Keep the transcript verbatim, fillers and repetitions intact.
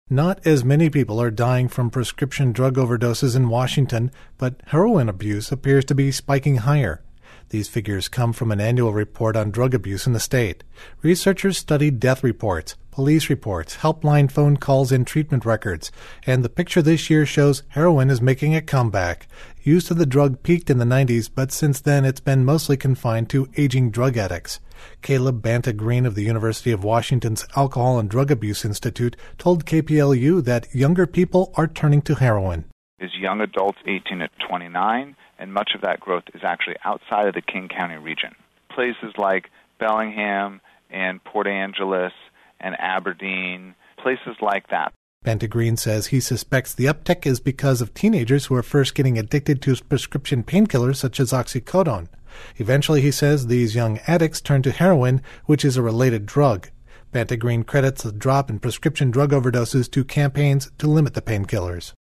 Not as many people are dying from prescription drug overdoses in Washington, but heroin abuse appears to be spiking higher. These figures come from an annual report on drug abuse in the state. Researchers studied death reports, police reports, helpline phone calls, and treatment records, and the picture this year shows heroin is making a comeback. Use of the drug peaked in the nineties, but since then it's been mostly confined to aging drug addicts. Caleb Banta-Green of the University of Washington's Alcohol and Drug Abuse Institute told K P L U that younger people are turning to heroin. Is young adults eighteen to twenty-nine, and much of that growth is actually outside of the King County region. Places like Bellingham and Port Angeles and Aberdeen, places like that. Banta-Green says he suspects the uptick is because of teenagers who are first getting addicted to prescription painkillers such as oxycodone. Eventually, he says, these young addicts turn to heroin, which is a related drug. Banta-Green credits the drop in prescription drug overdoses to campaigns to limit the painkillers.